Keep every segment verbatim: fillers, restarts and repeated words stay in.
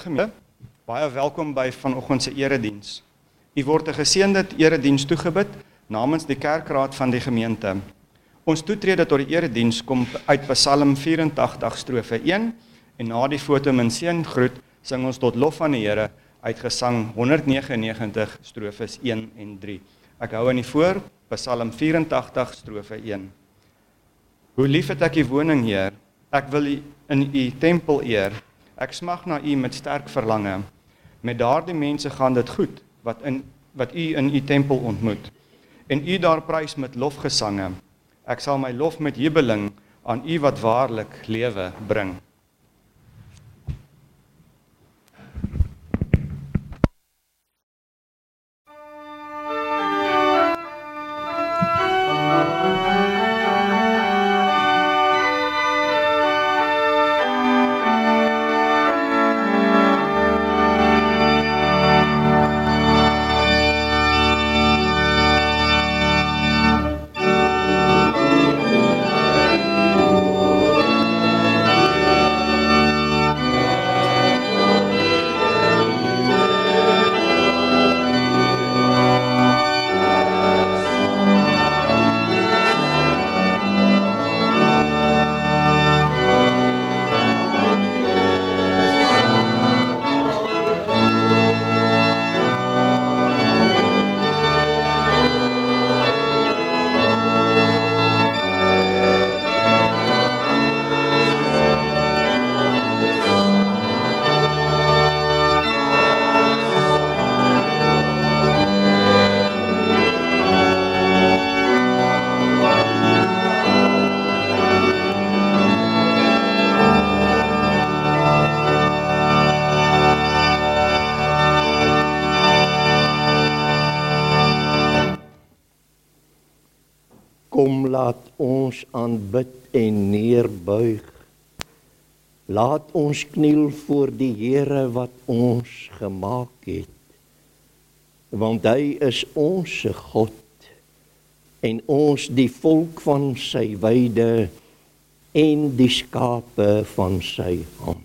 gemeente, baie welkom by vanoggend se erediens. U word 'n geseënde erediens toegebid namens die kerkraad van die gemeente. Ons toetrede tot die erediens kom uit Psalm vyerentagtig strofe een en na die foto min seën groet sing ons tot lof van die Here uit Gesang honderdnegenennegentig strofes een en drie. Ek hou aan die voor, Psalm vyerentagtig strofe een. Hoe lief het ek u woning, Heer, ek wil u in u tempel eer, ek smag na u met sterk verlange. Met daardie mense gaan dit goed, wat, in, wat u in u tempel ontmoet, en u daar prys met lofgesange. Ek sal my lof met jubeling aan u wat waarlik lewe bring. Kom, laat ons aanbid en neerbuig. Laat ons kniel voor die Here wat ons gemaak het. Want hy is ons God en ons die volk van sy weide en die skape van sy hand.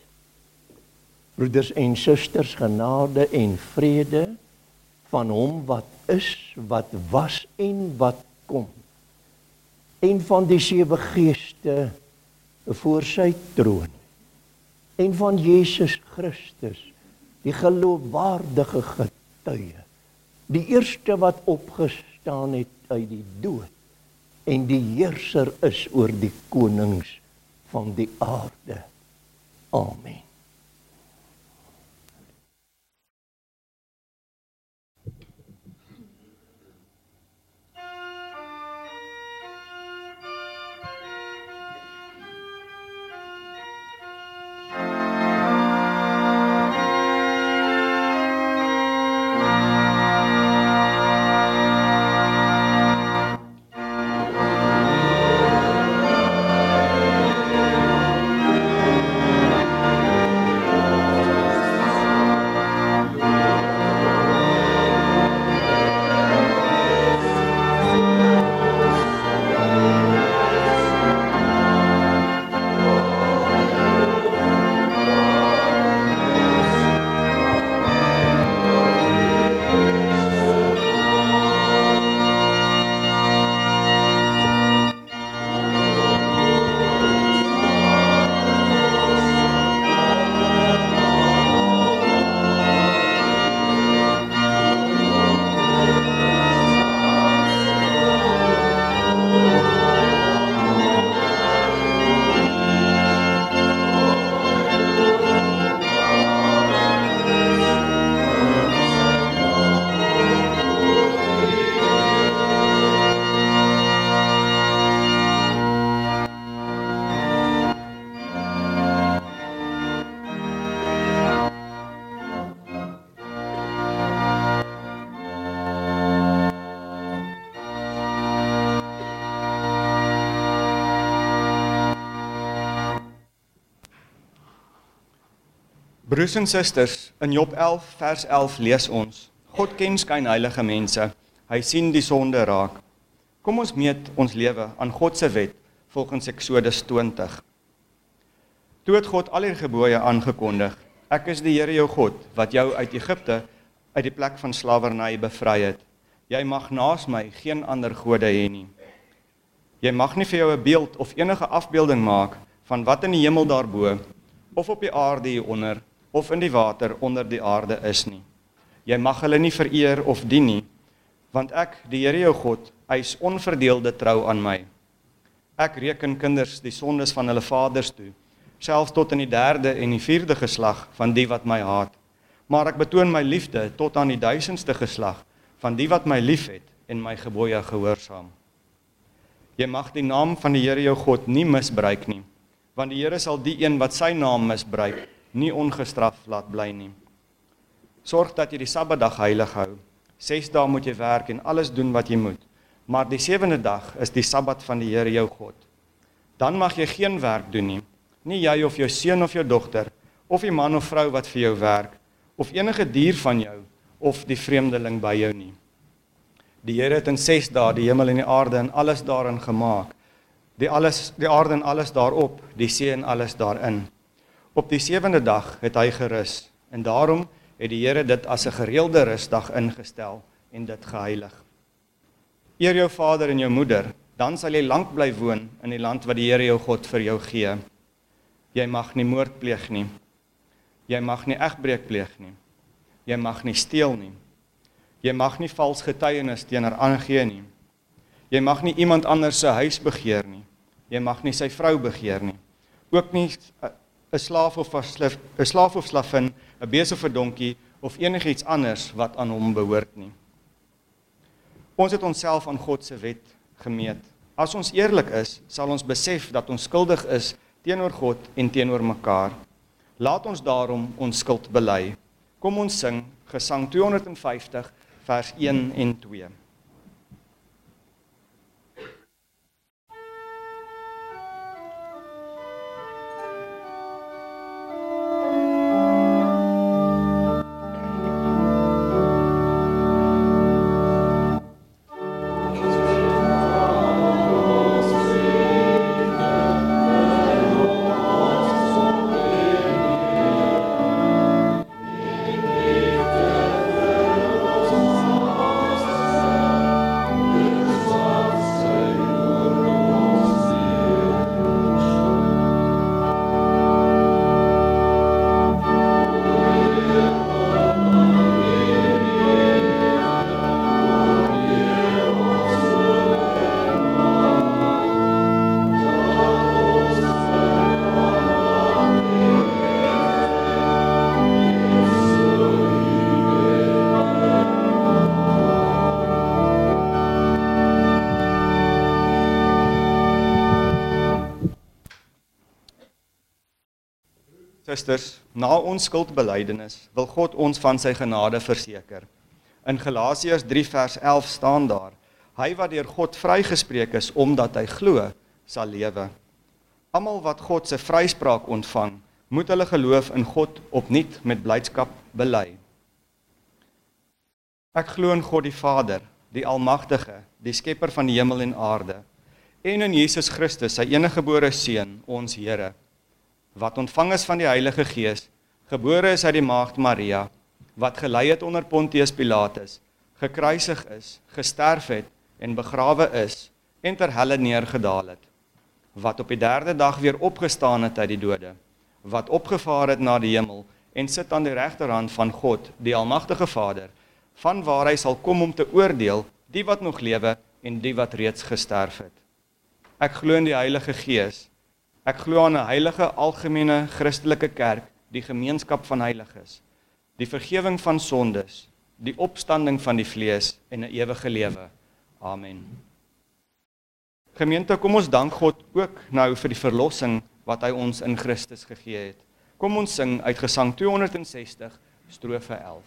Broeders en susters, genade en vrede van hom wat is, wat was en wat kom. En van die sewe geeste voor sy troon. En van Jesus Christus, die geloofwaardige getuie. Die eerste wat opgestaan het uit die dood. En die heerser is oor die konings van die aarde. Amen. Broers en susters, in Job elf vers elf lees ons: God ken skynheilige mense, hy sien die sonde raak. Kom ons meet ons lewe aan God se wet volgens Eksodus twintig. Toe het God al die gebooie aangekondig Ek is die Here jou God, wat jou uit Egipte, uit die plek van slawerny bevry het. Jy mag naas my geen ander gode hê nie. Jy mag nie vir jou 'n beeld of enige afbeelding maak van wat in die hemel daarbo, of op die aarde hieronder, of in die water onder die aarde is nie. Jy mag hulle nie vereer of dien nie, want ek, die Here jou God, eis onverdeelde trou aan my. Ek reken kinders die sondes van hulle vaders toe, selfs tot in die derde en die vierde geslag van die wat my haat. Maar ek betoon my liefde tot aan die duisendste geslag van die wat my liefhet en my gebooie gehoorsaam. Jy mag die naam van die Here jou God nie misbruik nie, want die Here sal die een wat sy naam misbruik, nie ongestraf laat bly nie. Sorg dat jy die Sabbatdag heilig hou. Ses dae moet jy werk en alles doen wat jy moet, maar die sewende dag is die Sabbat van die Here jou God. Dan mag jy geen werk doen nie, nie jy of jou seun of jou dogter, of die man of vrou wat vir jou werk, of enige dier van jou, of die vreemdeling by jou nie. Die Here het in ses dae die hemel en die aarde en alles daarin gemaak, die, alles, die aarde en alles daarop, die see en alles daarin. Op die sewende dag het hy gerus, en daarom het die Here dit as 'n gereelde rusdag ingestel en dit geheilig. Eer jou vader en jou moeder, dan sal jy lank bly woon in die land wat die Here jou God vir jou gee. Jy mag nie moord pleeg nie. Jy mag nie egbreek pleeg nie. Jy mag nie steel nie. Jy mag nie vals getuienis teenoor aangee nie. Jy mag nie iemand anders se huis begeer nie. Jy mag nie sy vrou begeer nie. Ook nie 'n slaaf of 'n slaaf of slavin, 'n bees of 'n donkie of enigiets anders wat aan hom behoort nie. Ons het onsself aan God se wet gemeet. As ons eerlik is, sal ons besef dat ons skuldig is teenoor God en teenoor mekaar. Laat ons daarom ons skuld bely. Kom ons sing Gesang tweehonderdvyftig vers een en twee. Susters, na ons skuldbelydenis wil God ons van sy genade verseker. In Galasiërs drie vers elf staan daar: Hy wat deur God vrygespreek is omdat hy glo, sal lewe. Almal wat God se vryspraak ontvang, moet hulle geloof in God opnuut met blydskap bely. Ek glo in God die Vader, die Almagtige, die skepper van die hemel en aarde, en in Jesus Christus, sy eniggebore Seun, ons Here, wat ontvang is van die Heilige Gees, gebore is uit die maagd Maria, wat gelei het onder Pontius Pilatus, gekruisig is, gesterf het en begrawe is, en ter helle neergedaal het, wat op die derde dag weer opgestaan het uit die dode, wat opgevaar het na die hemel, en sit aan die regterhand van God, die Almagtige Vader, van waar hy sal kom om te oordeel, die wat nog lewe en die wat reeds gesterf het. Ek glo in die Heilige Gees. Ek glo aan 'n heilige, algemene, Christelike kerk, die gemeenskap van heiliges, die vergifnis van sondes, die opstanding van die vlees en 'n ewige lewe. Amen. Gemeente, kom ons dank God ook nou vir die verlossing wat hy ons in Christus gegee het. Kom ons sing uit Gesang tweehonderdsestig, strofe elf.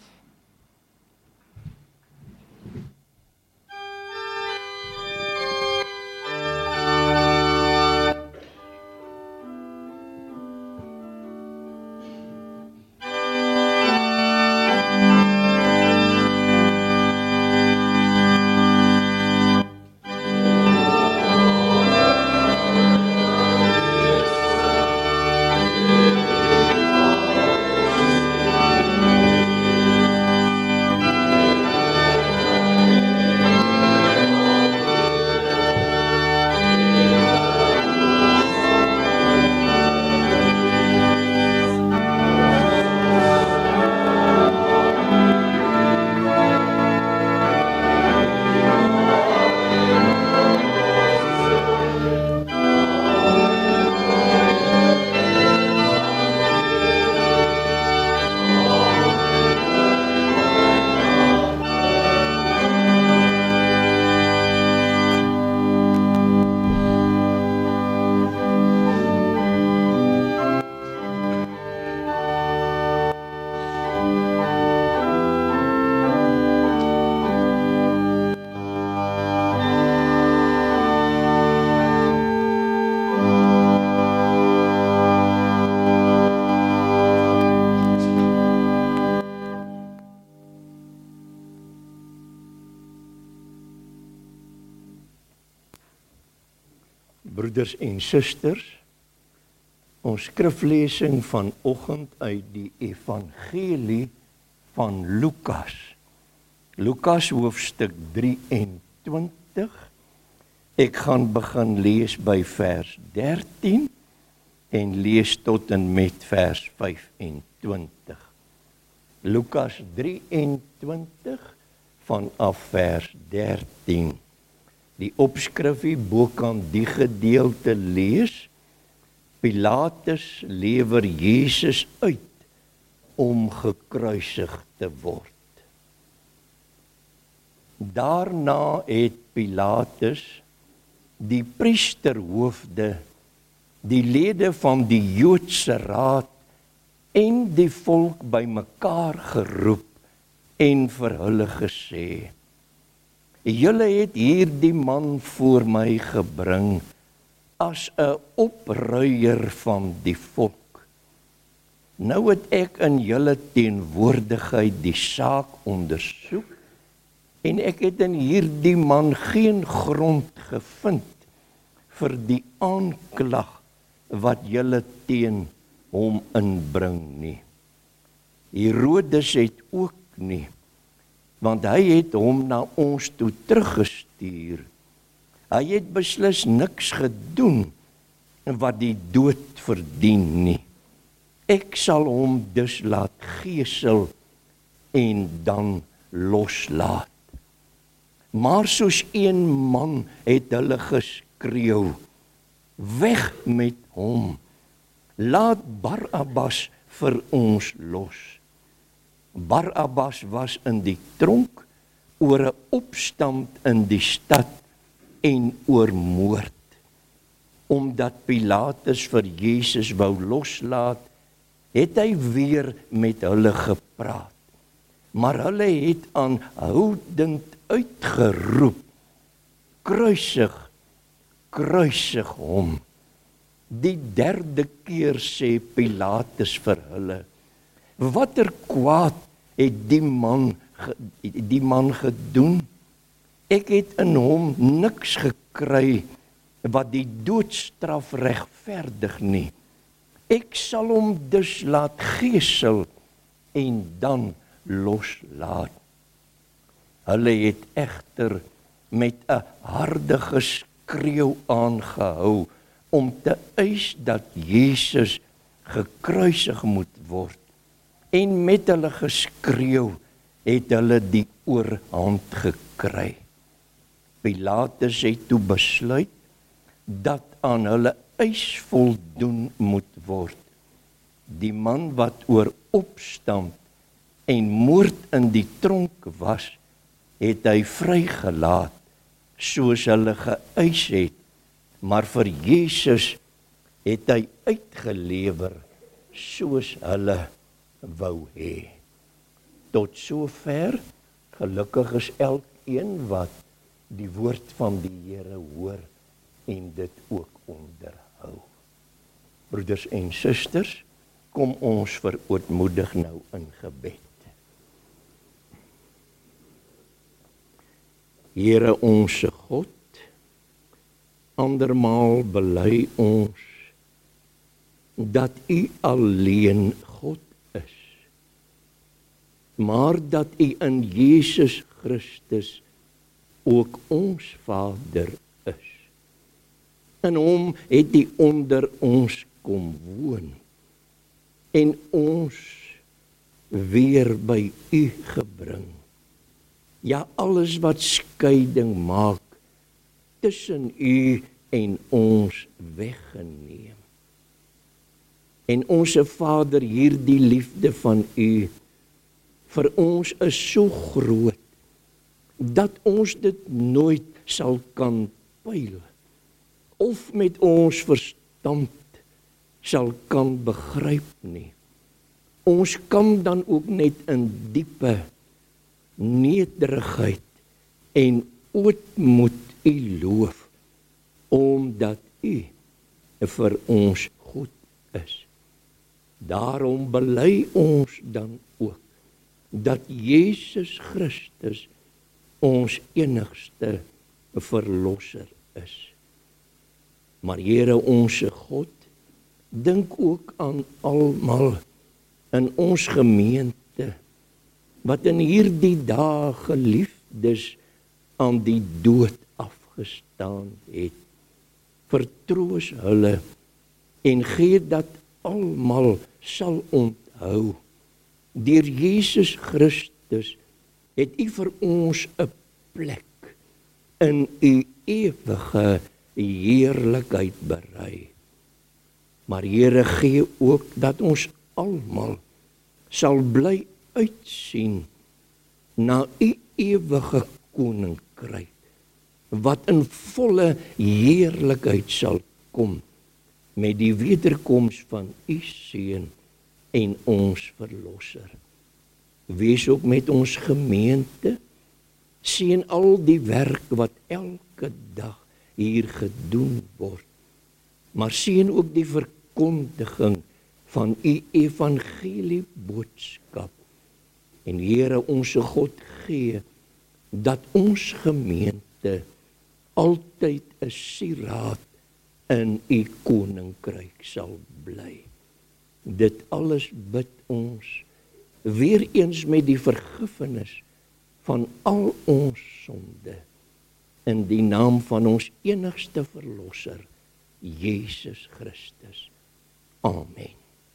Thank you. Broeders en susters, ons skriflesing vanoggend uit die Evangelie van Lukas. Lukas hoofstuk drieëntwintig. Ek gaan begin lees by vers dertien en lees tot en met vers vyfentwintig. Lukas drieëntwintig vanaf vers dertien. Die opskrifie bo kan die gedeelte lees. Pilatus lewer Jesus uit om gekruisig te word. Daarna het Pilatus die priesterhoofde, die lede van die Joodse raad en die volk bymekaar geroep en vir hulle gesê: Julle het hierdie man voor my gebring as 'n opruier van die volk. Nou het ek in julle teenwoordigheid die saak ondersoek en ek het in hierdie man geen grond gevind vir die aanklag wat julle teen hom inbring nie. Herodes het ook nie, want hy het hom na ons toe teruggestuur. Hy het beslis niks gedoen wat die dood verdien nie. Ek sal hom dus laat gesel en dan loslaat. Maar soos een man het hulle geskreeu: Weg met hom, laat Barabbas vir ons los. Barabbas was in die tronk oor 'n opstand in die stad en oor moord. Omdat Pilatus vir Jesus wou loslaat, het hy weer met hulle gepraat. Maar hulle het aanhoudend uitgeroep: Kruisig, kruisig hom. Die derde keer sê Pilatus vir hulle: Watter kwaad het die man, die man gedoen? Ek het in hom niks gekry wat die doodstraf regverdig nie. Ek sal hom dus laat gesel en dan loslaat. Hulle het egter met 'n harde geskreeu aangehou om te eis dat Jesus gekruisig moet word. En met hulle geskreeu het hulle die oorhand gekry. Pilatus het toe besluit dat aan hulle eis voldoen moet word. Die man wat oor opstand en moord in die tronk was, het hy vrygelaat, soos hulle geëis het, maar vir Jesus het hy uitgelewer, soos hulle wou hê. Tot sover, gelukkig is elkeen wat die woord van die Here hoor en dit ook onderhou. Broeders en susters, kom ons verootmoedig nou in gebed. Here onse God, andermaal bely ons dat U alleen God is, maar dat U in Jesus Christus ook ons Vader is. In hom het U onder ons kom woon en ons weer by U gebring. Ja, alles wat skeiding maak tussen U en ons weggeneem. En onse Vader, hierdie liefde van U vir ons is so groot dat ons dit nooit sal kan pyl of met ons verstand sal kan begryp nie. Ons kan dan ook net in diepe nederigheid en ootmoed U loof, omdat U vir ons goed is. Daarom bely ons dan ook dat Jesus Christus ons enigste verlosser is. Maar Here onse God, dink ook aan almal in ons gemeente, wat in hierdie dae geliefdes aan die dood afgestaan het. Vertroos hulle en gee dat almal sal onthou. Deur Jesus Christus het U vir ons 'n plek in U ewige heerlikheid berei. Maar Here, gee ook dat ons almal sal bly uitsien na U ewige koninkryk, wat in volle heerlikheid sal kom met die wederkoms van U Seun en ons Verlosser. Wees ook met ons gemeente, sien al die werk wat elke dag hier gedoen word, maar sien ook die verkondiging van U evangelie boodskap. En Here onse God, gee dat ons gemeente altyd 'n sieraad in U koninkryk sal bly. Dit alles bid ons weer eens met die vergifnis van al ons sonde in die naam van ons enigste Verlosser, Jesus Christus. Amen.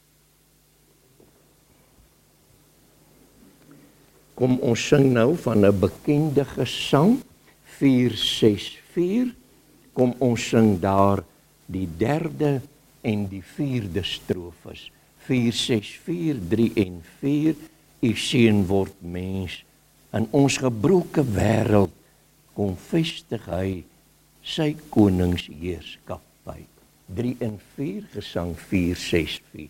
Kom ons sing nou van 'n bekende gesang, vier ses vier. Kom ons sing daar die derde en die vierde strofes. vier ses vier, drie en vier. U seun word mens. In ons gebroke wêreld kom vestig hy sy koningsheerskappy. drie en vier, gesang vier ses vier.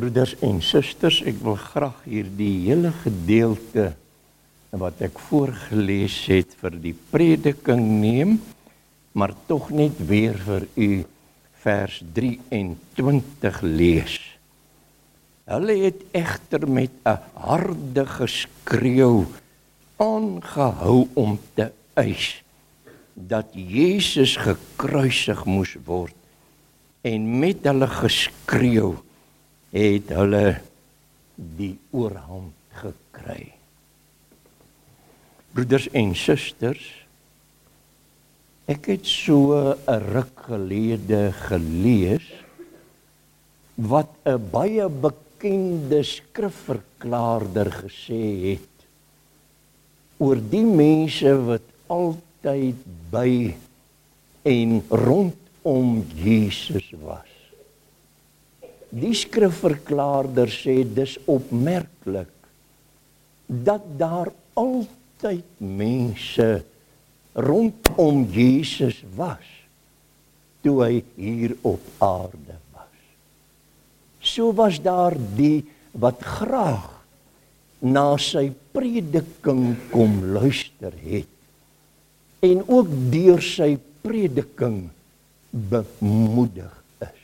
Broeders en susters, ek wil graag hier die hele gedeelte wat ek voorgelees het vir die prediking neem, maar tog net weer vir u vers drieëntwintig lees. Hulle het egter met 'n harde geskreeu aangehou om te eis dat Jezus gekruisig moes word, en met hulle geskreeu het hulle die oorhand gekry. Broeders en susters, ek het so 'n ruk gelede gelees wat 'n baie bekende skrifverklaarder gesê het oor die mense wat altyd by en rondom Jesus was. Die skrifverklaarder sê dis opmerklik dat daar altyd mense rondom Jesus was toe hy hier op aarde was. So was daar die wat graag na sy prediking kom luister het en ook deur sy prediking bemoedig is.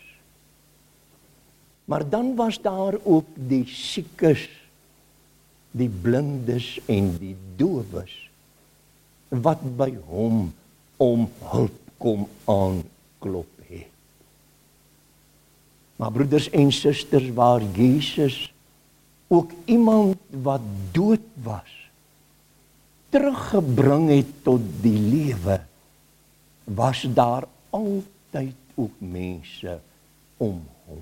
Maar dan was daar ook die siekes, die blindes en die dowes wat by hom om hulp kom aanklop het. Maar broeders en susters, waar Jesus ook iemand wat dood was, teruggebring het tot die lewe, was daar altyd ook mense om hom.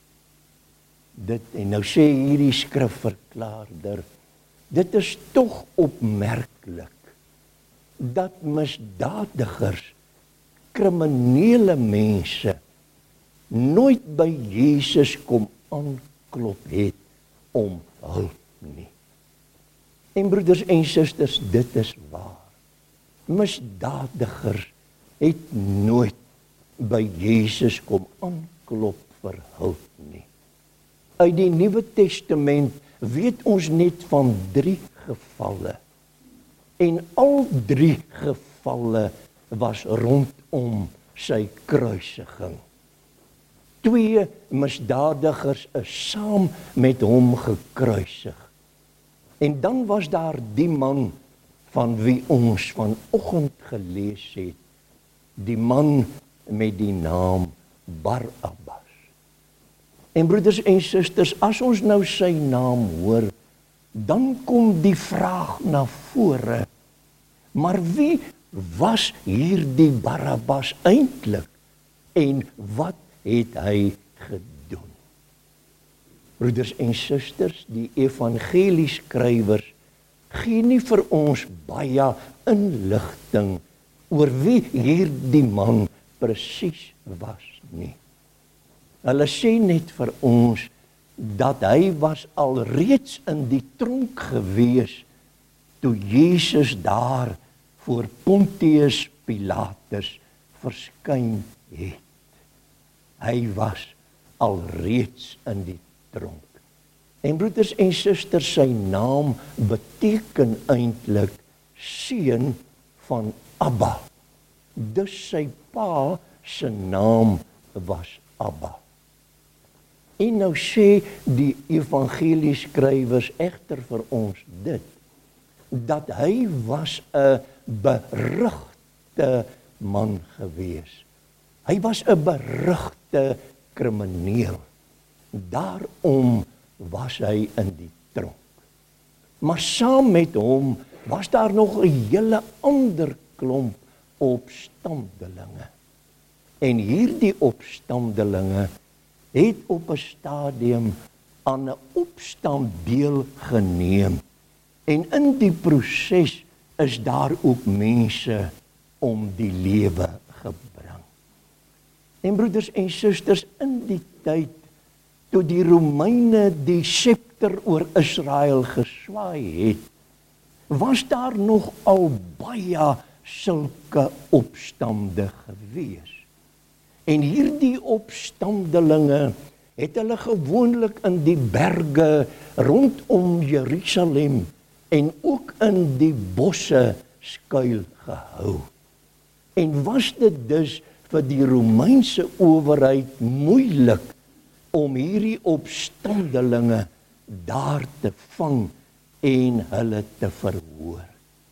Dit, en nou sê hierdie skrifverklaarder, dit is tog opmerklik dat misdadigers, kriminele mense, nooit by Jesus kom aanklop het om hulp nie. En broeders en susters, dit is waar. Misdadigers het nooit by Jesus kom aanklop vir hulp nie. Uit die Nuwe Testament weet ons net van drie gevalle. En al drie gevalle was rondom sy kruisiging. Twee misdadigers is saam met hom gekruisig. En dan was daar die man van wie ons vanoggend gelees het, die man met die naam Barabbas. En broeders en susters, as ons nou sy naam hoor, dan kom die vraag na vore, maar wie was hierdie Barabbas eintlik en wat het hy gedoen? Broeders en susters, die evangelieskrywers gee nie vir ons baie inligting oor wie hierdie man presies was nie. Hulle sê net vir ons dat hy was alreeds in die tronk gewees toe Jesus daar voor Pontius Pilatus verskyn het. Hy was alreeds in die tronk. En broeders en susters, sy naam beteken eintlik seun van Abba. Dus sy pa se naam was Abba. En nou sê die evangelieskrywers egter vir ons dit, dat hy was 'n berugte man gewees. Hy was 'n berugte krimineel. Daarom was hy in die tronk. Maar saam met hom was daar nog 'n hele ander klomp opstandelinge. En hierdie opstandelinge het op 'n stadium aan 'n opstand deelgeneem. En in die proses is daar ook mense om die lewe gebring. En broeders en susters, in die tyd toe die Romeine die scepter oor Israel geswaai het, was daar nog al baie sulke opstande gewees. En hierdie opstandelinge het hulle gewoonlik in die berge rondom Jerusalem en ook in die bosse skuil gehou. En was dit dus vir die Romeinse owerheid moeilik om hierdie opstandelinge daar te vang en hulle te verhoor.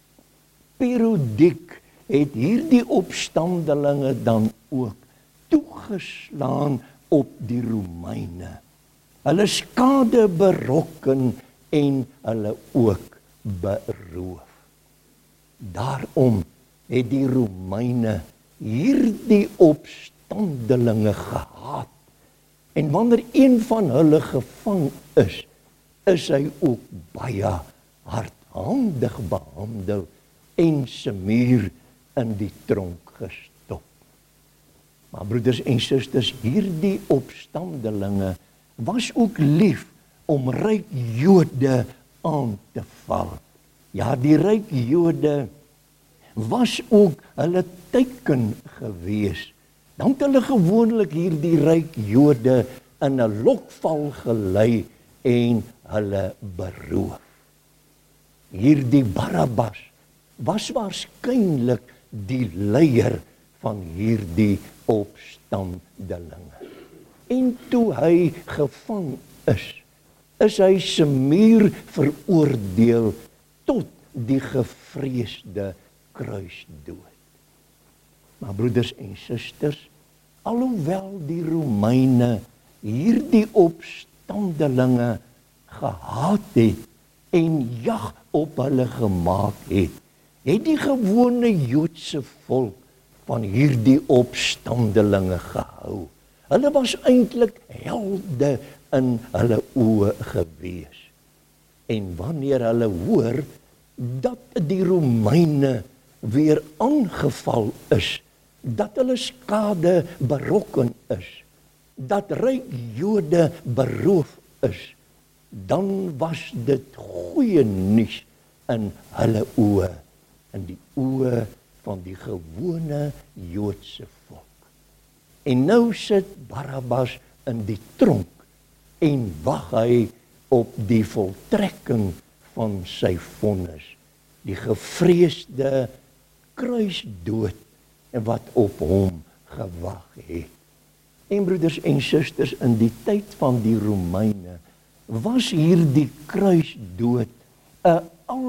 Periodiek het hierdie opstandelinge dan ook toegeslaan op die Romeine. Hulle skade berokken en hulle ook beroof. Daarom het die Romeine hierdie opstandelinge gehaat. En wanneer een van hulle gevang is, is hy ook baie hardhandig behandel en se muur in die tronk gestop. Maar broeders en susters, hierdie opstandelinge was ook lief om ryk Jode aan te val. Ja, die ryk Jode was ook hulle teiken gewees. Dan het hulle gewoonlik hierdie ryk Jode in 'n lokval gelei en hulle beroof. Hierdie Barabbas was waarskynlik die leier van hierdie opstandelinge. En toe hy gevang is, is hy se muur veroordeel tot die gevreesde kruisdood. Maar broeders en susters, alhoewel die Romeine hierdie opstandelinge gehaat het en jag op hulle gemaak het, het die gewone Joodse volk van hierdie opstandelinge gehou. Hulle was eintlik helde in hulle oë gewees. En wanneer hulle hoor dat die Romeine weer aangeval is, dat hulle skade berokken is, dat ryk Jode beroof is, dan was dit goeie nuus in hulle oë, in die oë van die gewone Joodse volk. En nou sit Barabbas in die tronk en wag hy op die voltrekking van sy vonnis, die gevreesde kruisdood en wat op hom gewag het. En broeders en susters, in die tyd van die Romeine was hierdie kruisdood 'n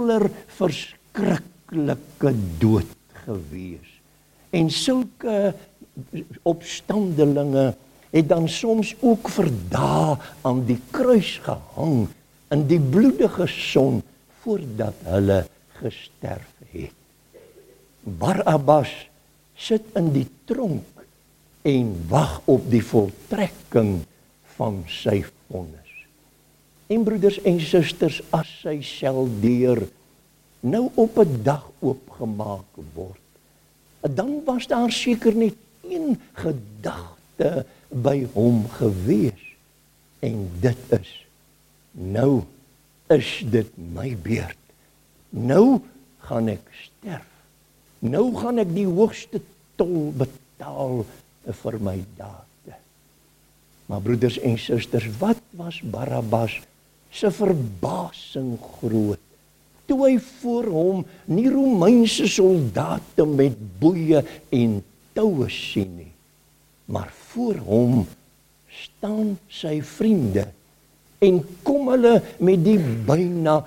allerverskriklike dood gewees. En sulke opstandelinge het dan soms ook vir dae aan die kruis gehang in die bloedige son voordat hulle gesterf het. Barabbas sit in die tronk en wag op die voltrekking van sy vonnis. En broeders en susters, as sy seldeur nou op 'n dag oopgemaak word, dan was daar seker net een gedagte by hom gewees. En dit is, nou is dit my beurt. Nou gaan ek sterf. Nou gaan ek die hoogste tol betaal vir my dade. Maar broeders en susters, wat was Barabbas se verbasing groot toe hy voor hom nie Romeinse soldate met boeie en toue sien nie, maar voor hom staan sy vriende en kom hulle met die byna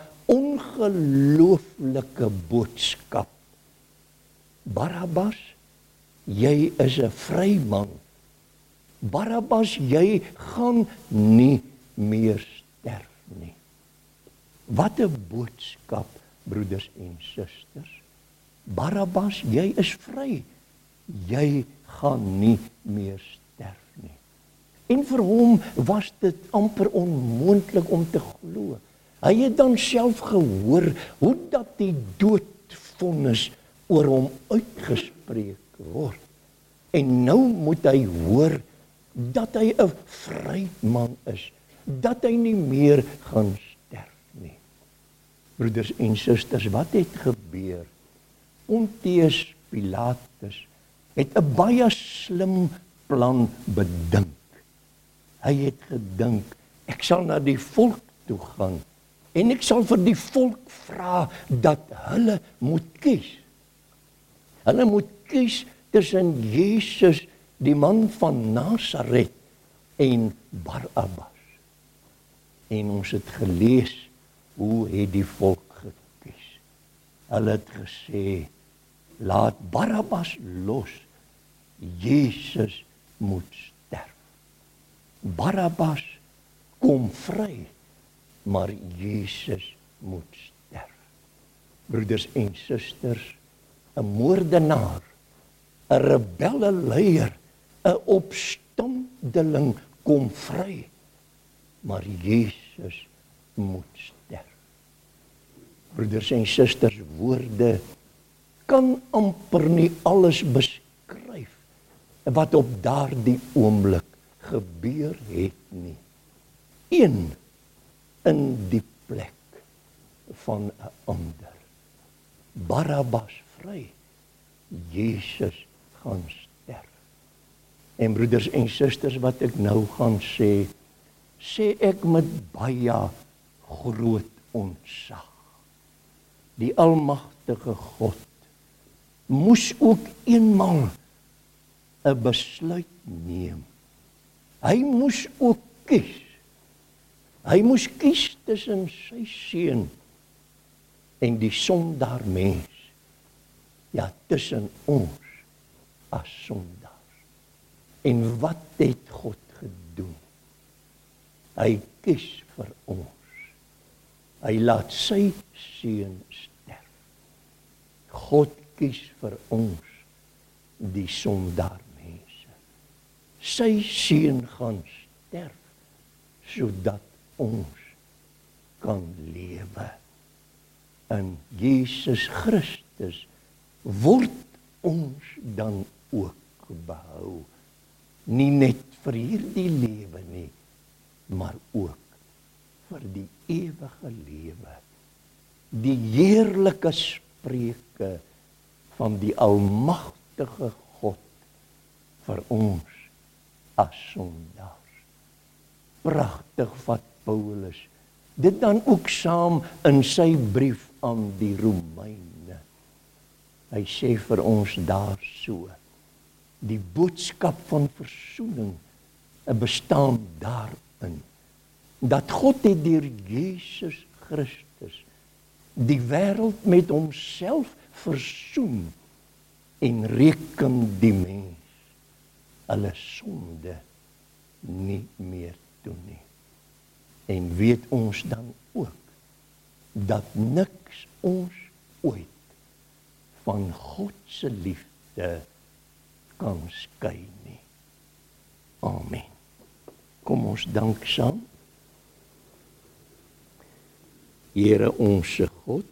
ongelooflike boodskap. Barabbas, jy is 'n vryman. Barabbas, jy gaan nie meer sterf nie. Wat 'n boodskap, broeders en susters. Barabbas, jy is vry. Jy gaan nie meer sterf nie. En vir hom was dit amper onmoontlik om te glo. Hy het dan self gehoor hoe dat die doodvonnis oor hom uitgespreek word. En nou moet hy hoor dat hy 'n vryman is, dat hy nie meer gaan sterf nie. Broeders en susters, wat het gebeur? Pontius Pilatus het 'n baie slim plan bedink. Hy het gedink, ek sal na die volk toe gaan en ek sal vir die volk vra dat hulle moet kies. Hulle moet kies tussen Jesus, die man van Nasaret, en Barabbas. En ons het gelees, hoe het die volk gekies. Hulle het gesê, laat Barabbas los, Jesus moet sterf. Barabbas kom vry, maar Jesus moet sterf. Broeders en susters, 'n moordenaar, 'n rebelle leier, 'n opstandeling kom vry, maar Jesus moet sterf. Broeders en susters, woorde kan amper nie alles beskryf wat op daardie oomblik gebeur het nie. Een in die plek van 'n ander. Barabbas vry, Jesus gaan sterf. En broeders en susters, wat ek nou gaan sê, sê ek met baie groot ontzag. Die almagtige God moes ook eenmaal 'n besluit neem. Hy moes ook kies. Hy moes kies tussen sy seun en die sondaar mens. Ja, tussen ons as sondaars. En wat het God gedoen? Hy kies vir ons. Hy laat sy seun sterf. God kies vir ons, die sondaar mense. Sy seun gaan sterf, sodat ons kan lewe. In Jesus Christus word ons dan ook behou. Nie net vir hierdie lewe nie, maar ook vir die ewige lewe. Die heerlike spreuke van die almagtige God vir ons as sondaars. Pragtig wat Paulus dit dan ook saam in sy brief aan die Romeine. Hy sê vir ons daar so, die boodskap van versoening bestaan daarin, dat God het deur Jesus Christus die wêreld met homself versoen en reken die mens hulle sonde nie meer toe nie. En weet ons dan ook dat niks ons ooit van God se liefde kan skei nie. Amen. Kom ons dank saam. Here onse God,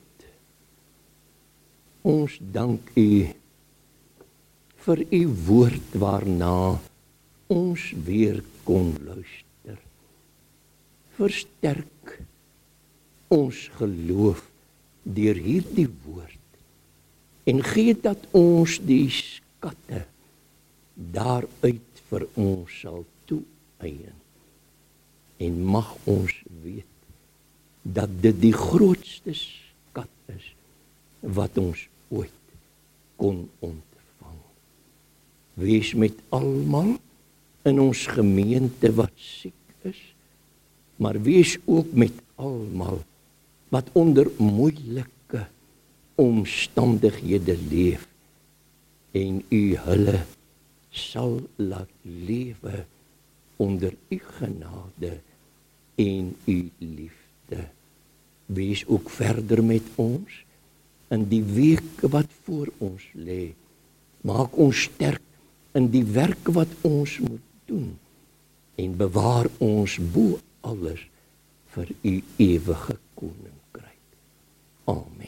ons dank U vir U woord waarna ons weer kon luister. Versterk ons geloof deur hierdie woord en gee dat ons die skatte daaruit vir ons sal toeëien. En mag ons weet dat dit die grootste skat is wat ons ooit kon ontvang. Wees met almal in ons gemeente wat siek is, maar wees ook met almal wat onder moeilike omstandighede leef en U hulle sal laat lewe onder U genade en U liefde. Wees ook verder met ons in die week wat voor ons lê. Maak ons sterk in die werk wat ons moet doen en bewaar ons bo alles vir U ewige koninkryk. Amen.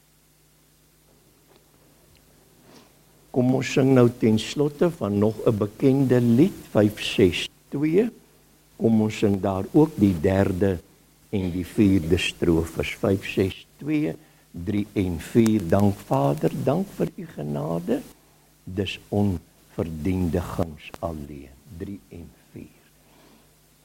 Kom ons sing nou ten slotte van nog 'n bekende lied, vyf ses twee. Kom ons sing daar ook die derde en die vierde strofes, vyf ses twee, drie en vier. Dank Vader, dank vir U genade, dis onverdiende guns alleen. drie en vier.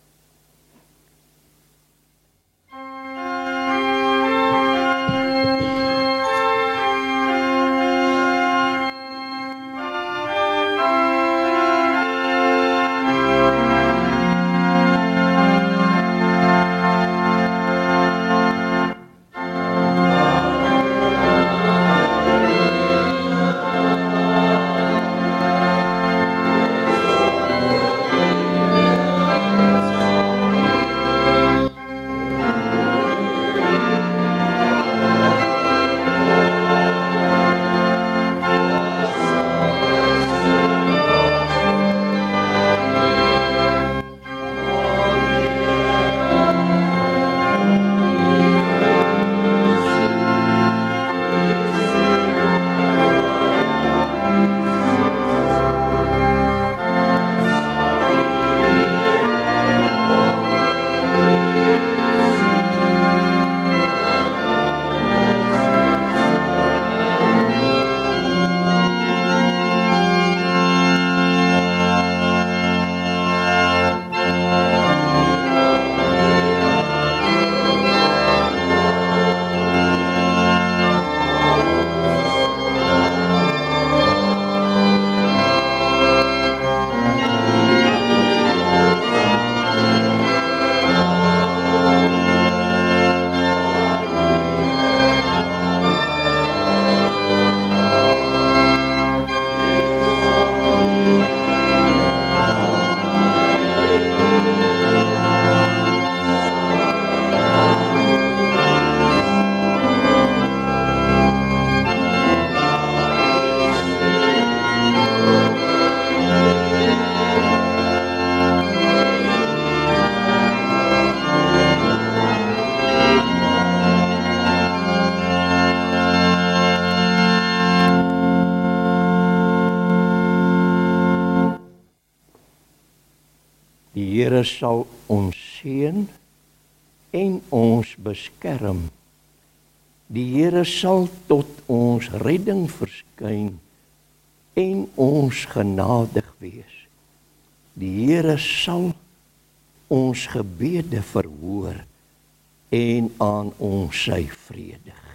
Here sal ons seën en ons beskerm. Die Here sal tot ons redding verskyn en ons genadig wees. Die Here sal ons gebede verhoor en aan ons sy vrede gee.